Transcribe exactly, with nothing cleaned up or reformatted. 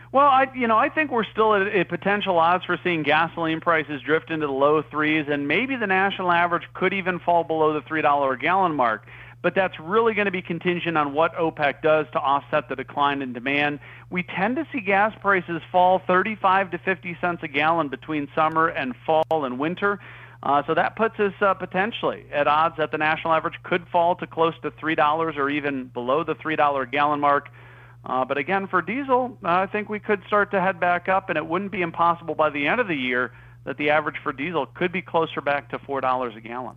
Well, I, you know, I think we're still at a potential odds for seeing gasoline prices drift into the low threes, and maybe the national average could even fall below the three dollars a gallon mark. But that's really going to be contingent on what OPEC does to offset the decline in demand. We tend to see gas prices fall thirty-five to fifty cents a gallon between summer and fall and winter. Uh, so that puts us uh, potentially at odds that the national average could fall to close to three dollars or even below the three dollars a gallon mark. Uh, but again, for diesel, uh, I think we could start to head back up, and it wouldn't be impossible by the end of the year that the average for diesel could be closer back to four dollars a gallon.